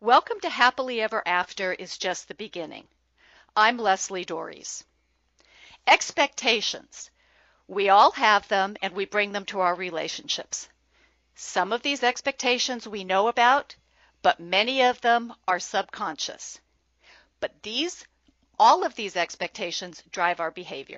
Welcome to Happily Ever After is just the beginning. I'm Leslie Dories. Expectations. We all have them and we bring them to our relationships. Some of these expectations we know about, but many of them are subconscious. But all of these expectations drive our behavior.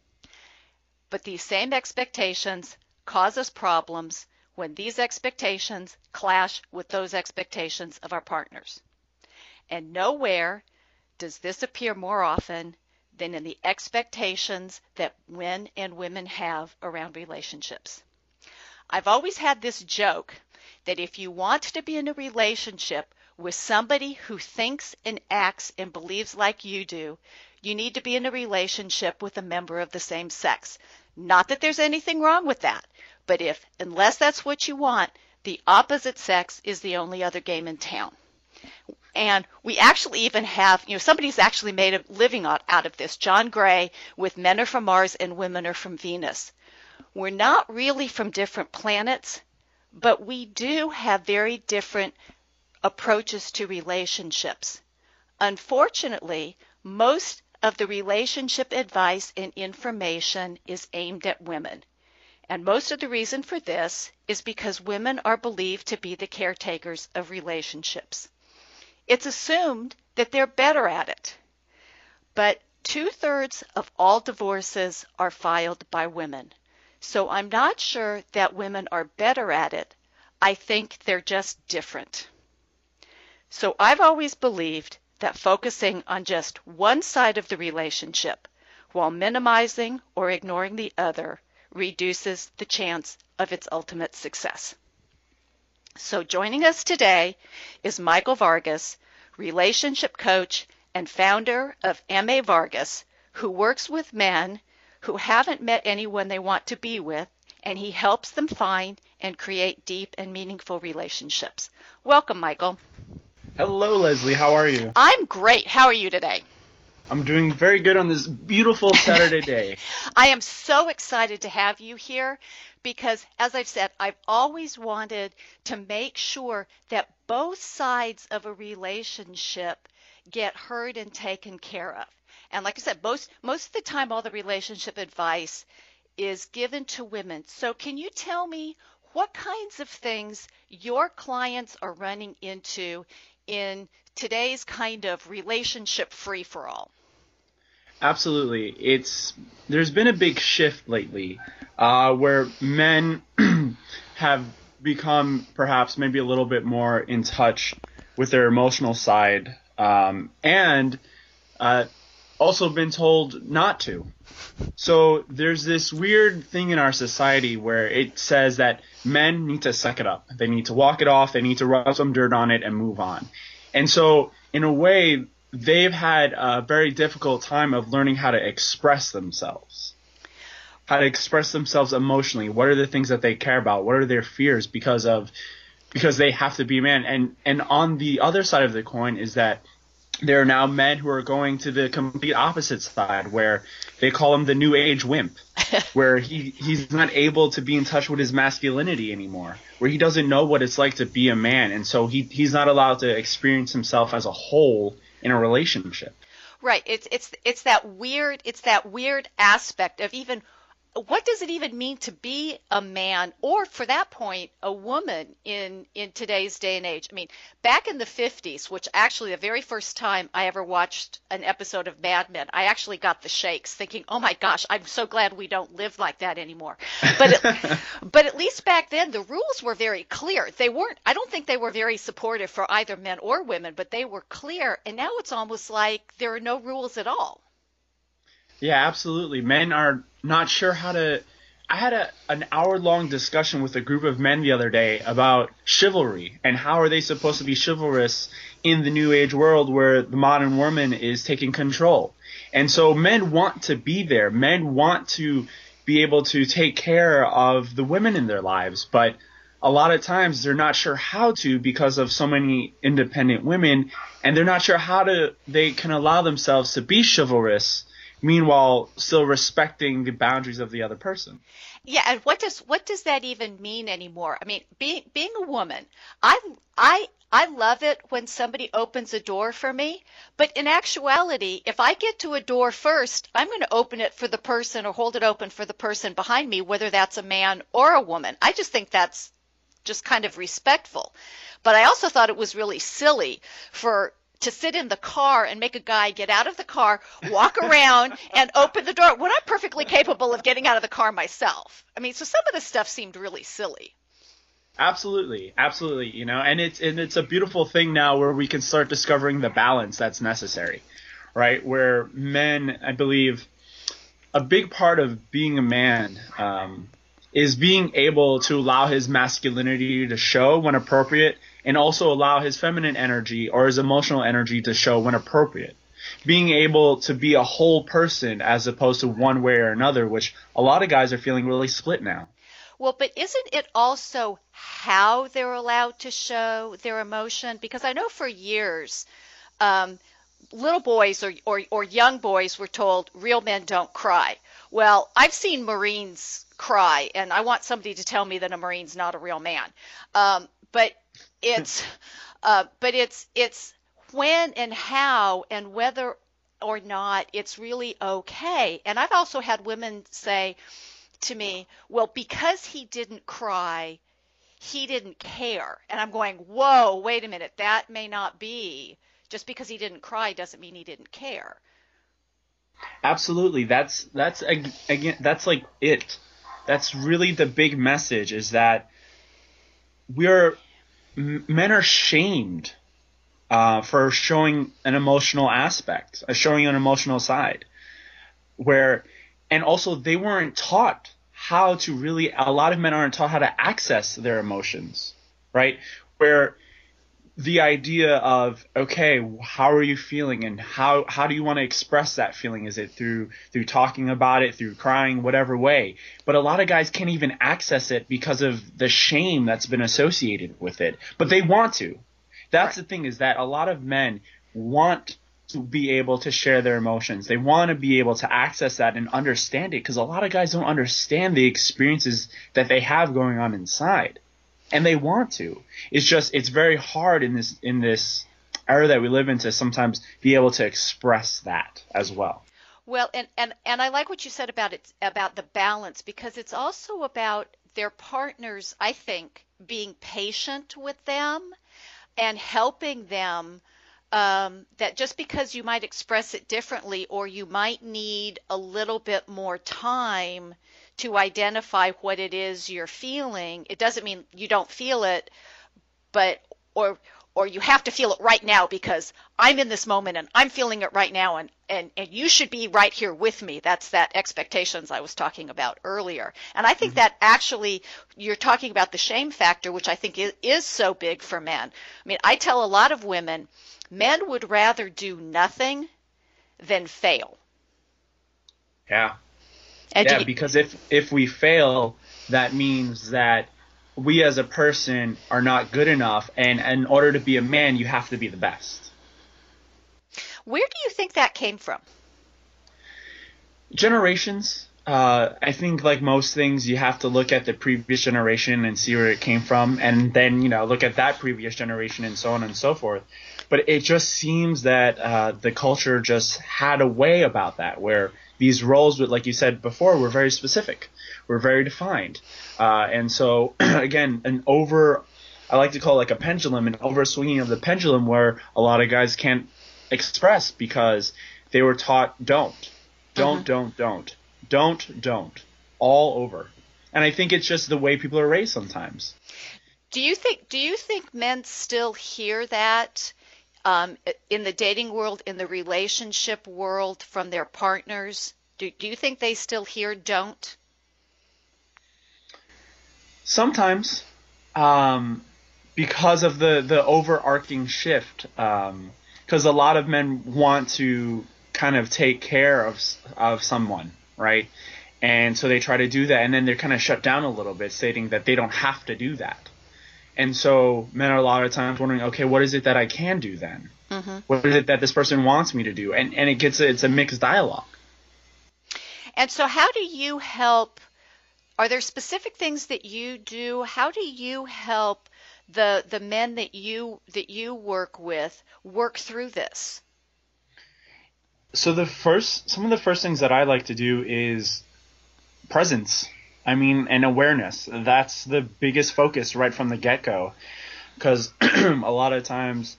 But these same expectations cause us problems when these expectations clash with those expectations of our partners. And nowhere does this appear more often than in the expectations that men and women have around relationships. I've always had this joke that if you want to be in a relationship with somebody who thinks and acts and believes like you do, you need to be in a relationship with a member of the same sex. Not that there's anything wrong with that, but unless that's what you want, the opposite sex is the only other game in town. And we actually even have, somebody's actually made a living out of this. John Gray with Men Are From Mars and Women Are From Venus. We're not really from different planets, but we do have very different approaches to relationships. Unfortunately, most of the relationship advice and information is aimed at women. And most of the reason for this is because women are believed to be the caretakers of relationships. It's assumed that they're better at it. But 2/3 of all divorces are filed by women. So I'm not sure that women are better at it. I think they're just different. So I've always believed that focusing on just one side of the relationship while minimizing or ignoring the other reduces the chance of its ultimate success. So joining us today is Michael Vargas, relationship coach and founder of M.A. Vargas, who works with men who haven't met anyone they want to be with, and he helps them find and create deep and meaningful relationships. Welcome, Michael. Hello, Leslie. How are you? I'm great. How are you today? I'm doing very good on this beautiful Saturday day. I am so excited to have you here because, as I've said, I've always wanted to make sure that both sides of a relationship get heard and taken care of. And like I said, most of the time, all the relationship advice is given to women. So can you tell me what kinds of things your clients are running into in today's kind of relationship free-for-all? Absolutely. There's been a big shift lately where men have become perhaps maybe a little bit more in touch with their emotional side and also been told not to. So there's this weird thing in our society where it says that men need to suck it up. They need to walk it off. They need to rub some dirt on it and move on. And so in a way, they've had a very difficult time of learning how to express themselves, emotionally. What are the things that they care about? What are their fears because they have to be a man? And on the other side of the coin is that there are now men who are going to the complete opposite side, where they call him the new age wimp, where he's not able to be in touch with his masculinity anymore, where he doesn't know what it's like to be a man, and so he's not allowed to experience himself as a whole in a relationship. Right. It's that weird aspect of even what does it even mean to be a man, or for that point, a woman in today's day and age? I mean, back in the 50s, which actually the very first time I ever watched an episode of Mad Men, I actually got the shakes thinking, oh my gosh, I'm so glad we don't live like that anymore. But at least back then, the rules were very clear. I don't think they were very supportive for either men or women, but they were clear. And now it's almost like there are no rules at all. Yeah, absolutely. Men are not sure how to. I had an hour-long discussion with a group of men the other day about chivalry and how are they supposed to be chivalrous in the new age world where the modern woman is taking control. And so men want to be there. Men want to be able to take care of the women in their lives, but a lot of times they're not sure how to because of so many independent women, and they're not sure how they can allow themselves to be chivalrous, meanwhile still respecting the boundaries of the other person. Yeah, and what does that even mean anymore? I mean, being a woman, I I love it when somebody opens a door for me, but in actuality, if I get to a door first, I'm going to open it for the person or hold it open for the person behind me, whether that's a man or a woman. I just think that's just kind of respectful. But I also thought it was really silly to sit in the car and make a guy get out of the car, walk around, and open the door when I'm perfectly capable of getting out of the car myself. I mean, so some of the stuff seemed really silly. Absolutely, absolutely. And it's a beautiful thing now where we can start discovering the balance that's necessary, right? Where men, I believe, a big part of being a man is being able to allow his masculinity to show when appropriate, and also allow his feminine energy or his emotional energy to show when appropriate. Being able to be a whole person as opposed to one way or another, which a lot of guys are feeling really split now. Well, but isn't it also how they're allowed to show their emotion? Because I know for years, little boys or young boys were told real men don't cry. Well, I've seen Marines cry, and I want somebody to tell me that a Marine's not a real man. But it's when and how and whether or not it's really okay. And I've also had women say to me, well, because he didn't cry, he didn't care. And I'm going, whoa, wait a minute, that may not be. Just because he didn't cry doesn't mean he didn't care. Absolutely. That's again, that's like it. That's really the big message, is that men are shamed for showing an emotional aspect, showing an emotional side, and also they weren't taught how to really, a lot of men aren't taught how to access their emotions, right? Where the idea of, okay, how are you feeling, and how do you want to express that feeling? Is it through talking about it, through crying, whatever way? But a lot of guys can't even access it because of the shame that's been associated with it. But they want to. That's right. The thing, is that a lot of men want to be able to share their emotions. They want to be able to access that and understand it, because a lot of guys don't understand the experiences that they have going on inside. And they want to. It's just, it's very hard in this era that we live in to sometimes be able to express that as well. Well, and I like what you said about the balance, because it's also about their partners, I think, being patient with them and helping them, that just because you might express it differently, or you might need a little bit more time to identify what it is you're feeling, it doesn't mean you don't feel it, but or you have to feel it right now because I'm in this moment and I'm feeling it right now, and you should be right here with me. That's that expectations I was talking about earlier. And I think that actually you're talking about the shame factor, which I think is so big for men. I mean, I tell a lot of women, men would rather do nothing than fail. Yeah. Because if we fail, that means that we as a person are not good enough, and in order to be a man, you have to be the best. Where do you think that came from? Generations. I think, like most things, you have to look at the previous generation and see where it came from, and then, look at that previous generation and so on and so forth. But it just seems that the culture just had a way about that, where these roles, like you said before, were very specific, were very defined. And so, again, I like to call it like a pendulum, an overswinging of the pendulum, where a lot of guys can't express because they were taught don't, all over. And I think it's just the way people are raised sometimes. Do you think men still hear that in the dating world, in the relationship world, from their partners? Do you think they still hear don't? Sometimes, because of the overarching shift, because a lot of men want to kind of take care of someone, right? And so they try to do that, and then they're kind of shut down a little bit, stating that they don't have to do that. And so men are a lot of times wondering, okay, what is it that I can do then? Mm-hmm. What is it that this person wants me to do? And it's a mixed dialogue. And so how do you help? Are there specific things that you do? How do you help the men that you work with work through this? So some of the first things that I like to do is presence. I mean, and awareness. That's the biggest focus right from the get-go, because a lot of times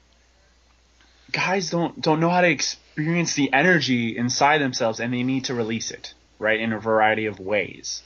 guys don't know how to experience the energy inside themselves, and they need to release it, right, in a variety of ways.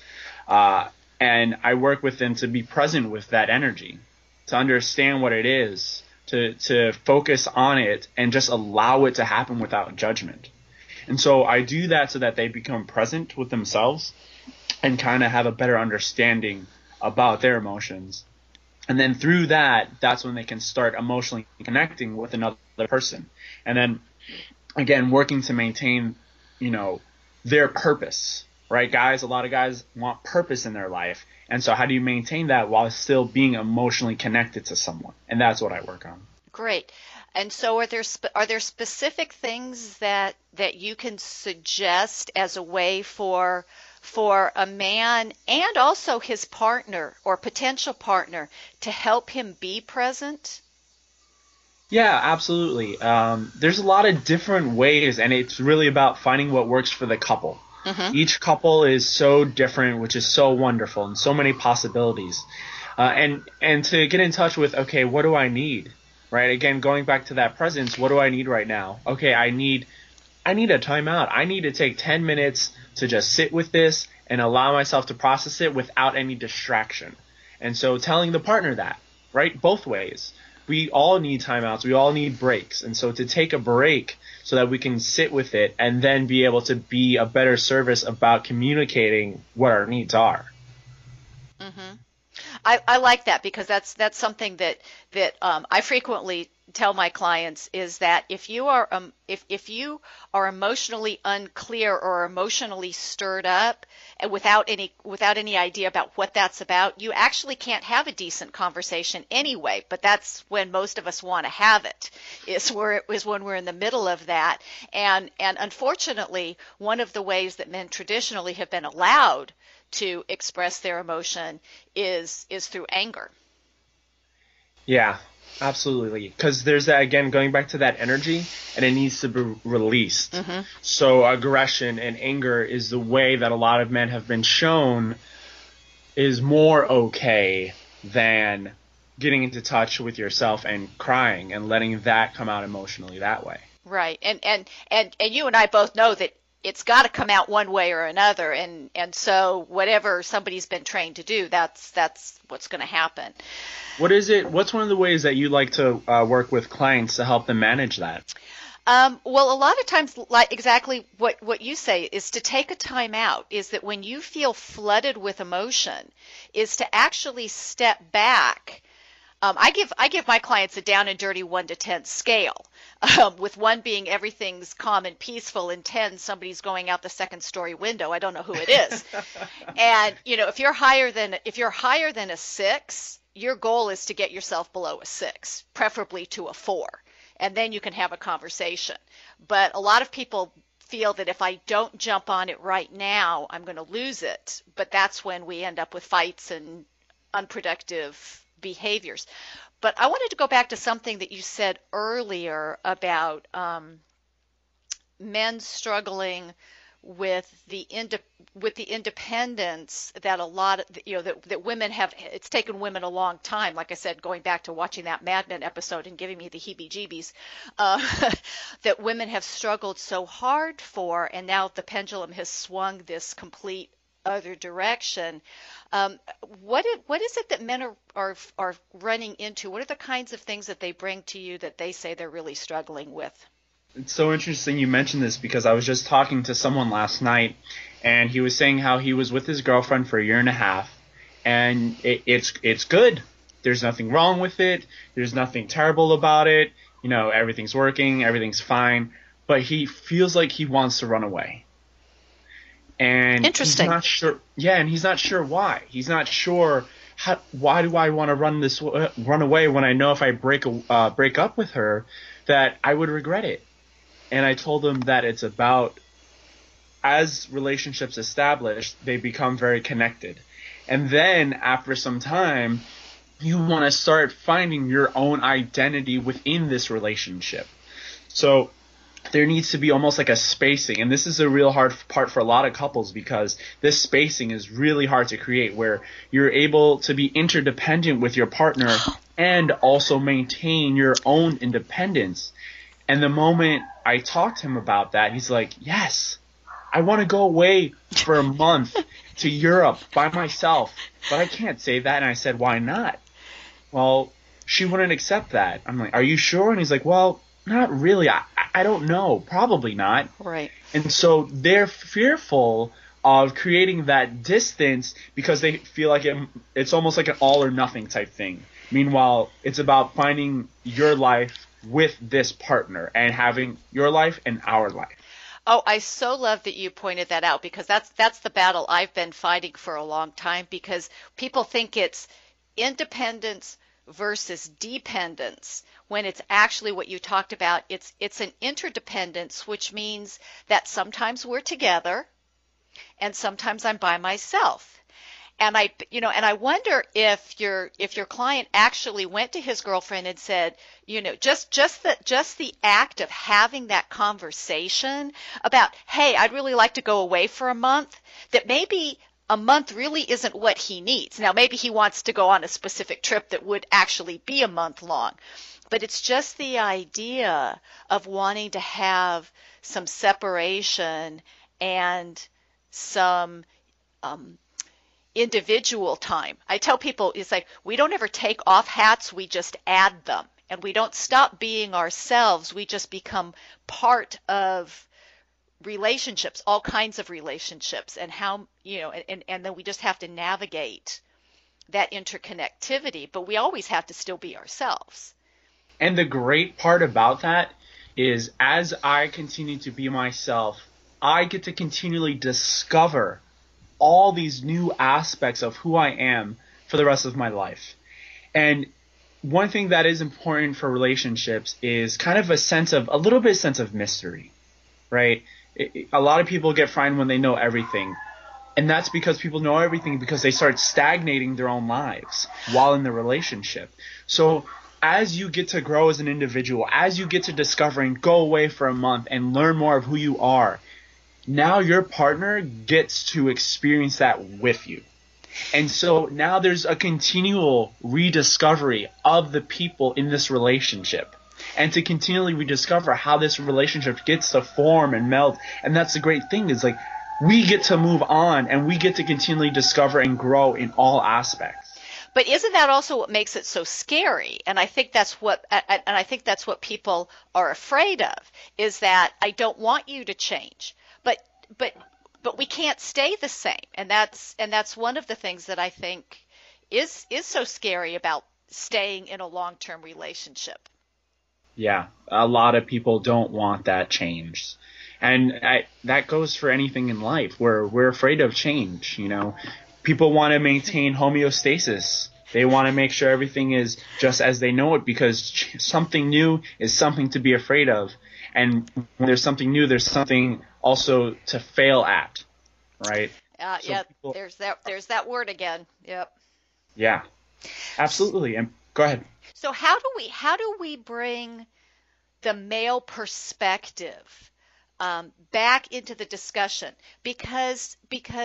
And I work with them to be present with that energy, to understand what it is, to focus on it, and just allow it to happen without judgment. And so I do that so that they become present with themselves and kind of have a better understanding about their emotions. And then through that, that's when they can start emotionally connecting with another person. And then, again, working to maintain, their purpose, right? A lot of guys want purpose in their life. And so how do you maintain that while still being emotionally connected to someone? And that's what I work on. Great. And so are there specific things that you can suggest as a way for a man and also his partner or potential partner to help him be present? Yeah, absolutely. There's a lot of different ways, and it's really about finding what works for the couple. Mm-hmm. Each couple is so different, which is so wonderful, and so many possibilities. And to get in touch with, okay, what do I need? Right? Again, going back to that presence, what do I need right now? Okay, I need a timeout. I need to take 10 minutes to just sit with this and allow myself to process it without any distraction. And so telling the partner that, right? Both ways. We all need timeouts. We all need breaks. And so to take a break so that we can sit with it and then be able to be a better service about communicating what our needs are. Mm-hmm. I like that, because that's something that I frequently tell my clients, is that if you are emotionally unclear or emotionally stirred up and without any idea about what that's about, you actually can't have a decent conversation anyway. But that's when most of us want to have it, is when we're in the middle of that. And unfortunately, one of the ways that men traditionally have been allowed to express their emotion is through anger. Yeah, absolutely. Because there's that, again, going back to that energy, and it needs to be released. Mm-hmm. So aggression and anger is the way that a lot of men have been shown is more okay than getting into touch with yourself and crying and letting that come out emotionally that way. Right. And you and I both know that it's got to come out one way or another, and so whatever somebody's been trained to do, that's what's going to happen. What's one of the ways that you like to work with clients to help them manage that? Well, a lot of times, like exactly what you say, is to take a time out, is that when you feel flooded with emotion, is to actually step back. I give my clients a down and dirty 1 to 10 scale, with 1 being everything's calm and peaceful, and 10 somebody's going out the second story window. I don't know who it is. And if you're higher than a 6, your goal is to get yourself below a 6, preferably to a 4, and then you can have a conversation. But a lot of people feel that if I don't jump on it right now, I'm going to lose it. But that's when we end up with fights and unproductive behaviors. But I wanted to go back to something that you said earlier about men struggling with the independence that a lot of that women have. It's taken women a long time, like I said, going back to watching that Mad Men episode and giving me the heebie-jeebies, that women have struggled so hard for, and now the pendulum has swung this complete other direction. What is it that men are running into? What are the kinds of things that they bring to you that they say they're really struggling with? It's so interesting you mentioned this, because I was just talking to someone last night, and he was saying how he was with his girlfriend for a year and a half, and it's good. There's nothing wrong with it. There's nothing terrible about it. Everything's working. Everything's fine. But he feels like he wants to run away. And interesting. He's not sure. Yeah, and he's not sure why. He's not sure why do I want to run away when I know if I break up with her that I would regret it. And I told him that it's about, as relationships establish, they become very connected. And then after some time, you want to start finding your own identity within this relationship. So there needs to be almost like a spacing. And this is a real hard part for a lot of couples, because this spacing is really hard to create, where you're able to be interdependent with your partner and also maintain your own independence. And the moment I talked to him about that, he's like, yes, I want to go away for a month to Europe by myself, but I can't say that. And I said, why not? Well, she wouldn't accept that. I'm like, are you sure? And he's like, well, not really. I don't know. Probably not. Right. And so they're fearful of creating that distance because they feel like it's almost like an all or nothing type thing. Meanwhile, it's about finding your life with this partner and having your life and our life. Oh, I so love that you pointed that out, because that's the battle I've been fighting for a long time, because people think it's independence versus dependence, when it's actually what you talked about. It's an interdependence, which means that sometimes we're together and sometimes I'm by myself. And I wonder if your client actually went to his girlfriend and said, just the act of having that conversation about, hey, I'd really like to go away for a month, that maybe a month really isn't what he needs. Now, maybe he wants to go on a specific trip that would actually be a month long, but it's just the idea of wanting to have some separation and some individual time. I tell people, it's like, we don't ever take off hats, we just add them. And we don't stop being ourselves, we just become part of relationships, all kinds of relationships, and how, and then we just have to navigate that interconnectivity, but we always have to still be ourselves. And the great part about that is, as I continue to be myself, I get to continually discover all these new aspects of who I am for the rest of my life. And one thing that is important for relationships is kind of a little bit sense of mystery, right? A lot of people get frightened when they know everything. And that's because people know everything because they start stagnating their own lives while in the relationship. So as you get to grow as an individual, as you get to discover and go away for a month and learn more of who you are, now your partner gets to experience that with you. And so now there's a continual rediscovery of the people in this relationship, and to continually rediscover how this relationship gets to form and meld. And that's the great thing, is like, we get to move on and we get to continually discover and grow in all aspects. But isn't that also what makes it so scary? And I think that's what people are afraid of, is that I don't want you to change. But we can't stay the same, and that's one of the things that I think is so scary about staying in a long-term relationship. Yeah, a lot of people don't want that change, and that goes for anything in life. We're afraid of change. People want to maintain homeostasis. They want to make sure everything is just as they know it, because something new is something to be afraid of. And when there's something new, there's something also to fail at, right? There's that word again. Yep. Yeah, absolutely. And go ahead. So how do we bring the male perspective back into the discussion? Because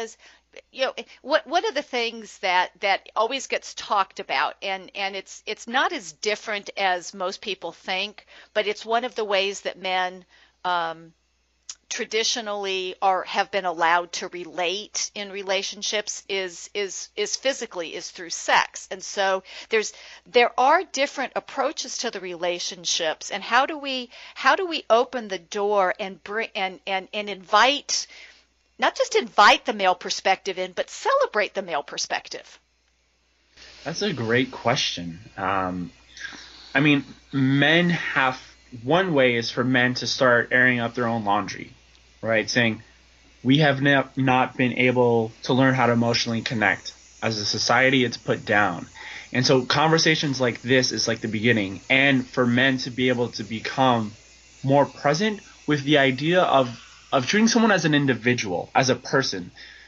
one of the things that always gets talked about, and it's not as different as most people think, but it's one of the ways that men traditionally have been allowed to relate in relationships is physically, is through sex. And so there are different approaches to the relationships, and how do we open the door and bring and invite, not just invite the male perspective in, but celebrate the male perspective? That's a great question. One way is for men to start airing out their own laundry, right? Saying, we have not been able to learn how to emotionally connect. As a society, it's put down. And so conversations like this is like the beginning. And for men to be able to become more present with the idea of treating someone as an individual, as a person.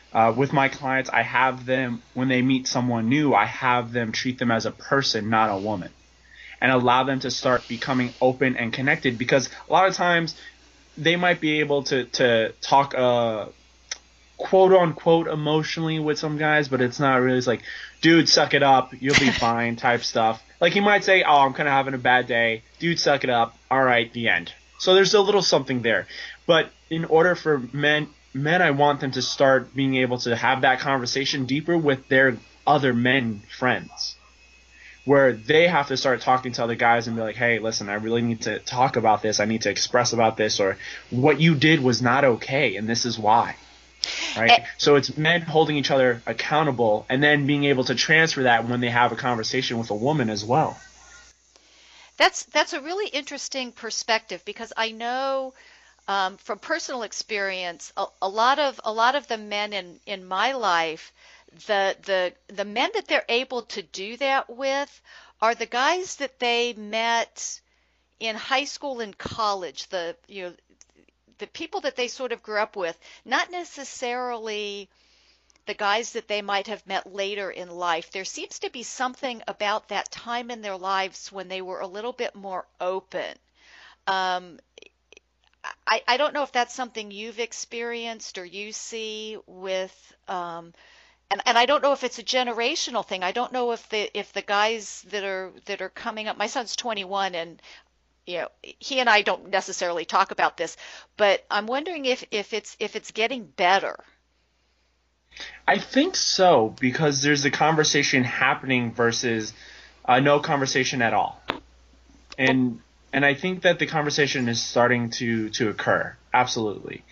With my clients, I have them, when they meet someone new, I have them treat them as a person, not a woman, and allow them to start becoming open and connected, because a lot of times they might be able to talk quote unquote emotionally with some guys, but it's not really. It's like, dude, suck it up, you'll be fine type stuff. Like he might say, oh, I'm kind of having a bad day. Dude, suck it up. All right, the end. So there's a little something there. But in order for men, I want them to start being able to have that conversation deeper with their other men friends, where they have to start talking to other guys and be like, hey, listen, I really need to talk about this. I need to express about this, or what you did was not okay, and this is why. Right? So it's men holding each other accountable and then being able to transfer that when they have a conversation with a woman as well. That's a really interesting perspective, because I know from personal experience, a lot of the men in my life, the men that they're able to do that with are the guys that they met in high school and college. The people that they sort of grew up with, not necessarily the guys that they might have met later in life. There seems to be something about that time in their lives when they were a little bit more open. Um, I don't know if that's something you've experienced or you see with, and I don't know if it's a generational thing. I don't know if the guys that are coming up. My son's 21, and he and I don't necessarily talk about this, but I'm wondering if it's getting better. I think so, because there's a conversation happening versus no conversation at all. And I think that the conversation is starting to occur. Absolutely.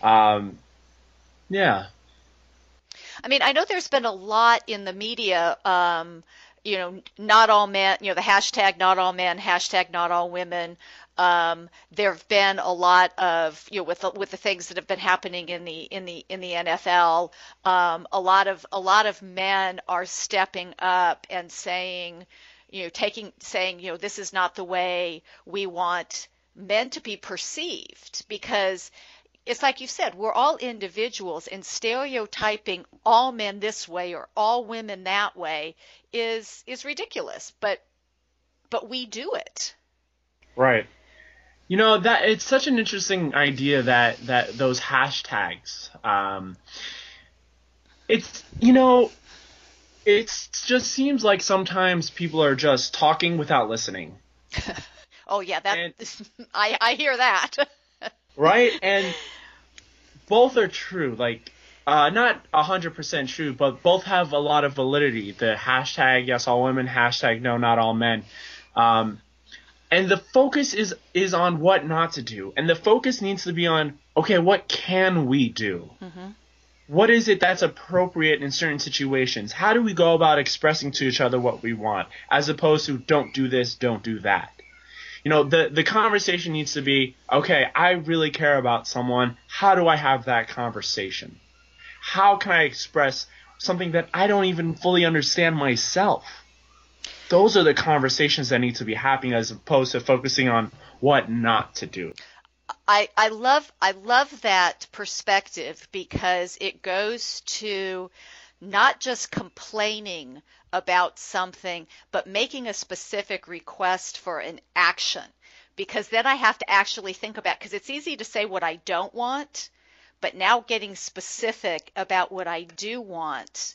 Yeah. I mean, I know there's been a lot in the media, not all men, the hashtag not all men, hashtag not all women. There have been a lot of, with the things that have been happening in the NFL. A lot of men are stepping up and saying, this is not the way we want men to be perceived, because it's like you said, we're all individuals, and stereotyping all men this way or all women that way is ridiculous, but we do it. Right. That it's such an interesting idea that those hashtags. It's it just seems like sometimes people are just talking without listening. Oh yeah, I hear that. Right, and both are true. Like, not 100% true, but both have a lot of validity. The hashtag yes all women, hashtag no not all men. And the focus is on what not to do. And the focus needs to be on, okay, what can we do? Mm-hmm. What is it that's appropriate in certain situations? How do we go about expressing to each other what we want, as opposed to don't do this, don't do that? The conversation needs to be, okay, I really care about someone. How do I have that conversation? How can I express something that I don't even fully understand myself? Those are the conversations that need to be happening, as opposed to focusing on what not to do. I love that perspective, because it goes to not just complaining about something, but making a specific request for an action. Because then I have to actually think about, because it's easy to say what I don't want, but now getting specific about what I do want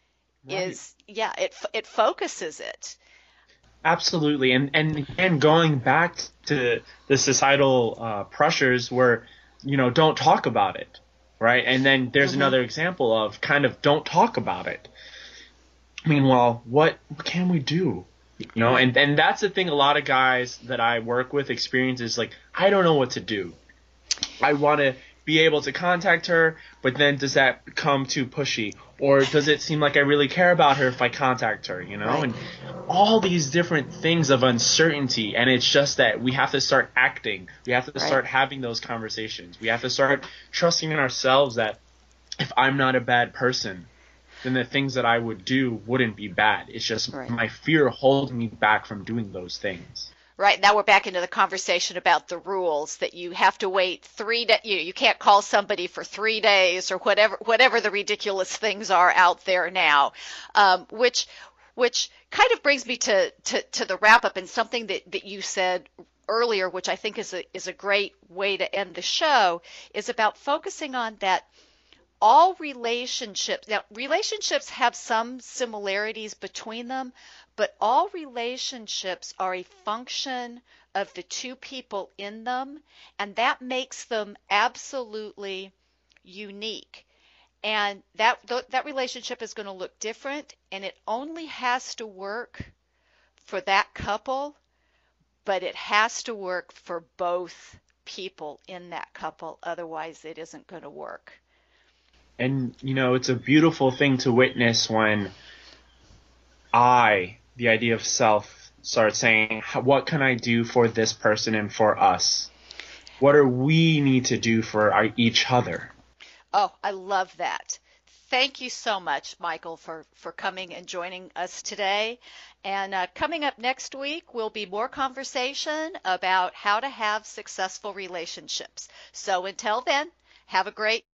is, it focuses it. Absolutely. And going back to the societal pressures where, don't talk about it, right? And then there's another example of kind of don't talk about it. Meanwhile, what can we do? And that's the thing a lot of guys that I work with experience is like, I don't know what to do. I want to be able to contact her, but then does that become too pushy? Or does it seem like I really care about her if I contact her, Right. And all these different things of uncertainty, and it's just that we have to start acting. We have to start having those conversations. We have to start trusting in ourselves that if I'm not a bad person, then the things that I would do wouldn't be bad. It's just my fear holding me back from doing those things. Right, now we're back into the conversation about the rules that you have to wait 3 days. You can't call somebody for 3 days or whatever the ridiculous things are out there now, which kind of brings me to the wrap up and something that you said earlier, which I think is a great way to end the show, is about focusing on that all relationships. Now, relationships have some similarities between them, but all relationships are a function of the two people in them, and that makes them absolutely unique. And that relationship is going to look different, and it only has to work for that couple, but it has to work for both people in that couple. Otherwise, it isn't going to work. And, it's a beautiful thing to witness when the idea of self, starts saying, what can I do for this person and for us? What do we need to do for each other? Oh, I love that. Thank you so much, Michael, for coming and joining us today. And coming up next week will be more conversation about how to have successful relationships. So until then, have a great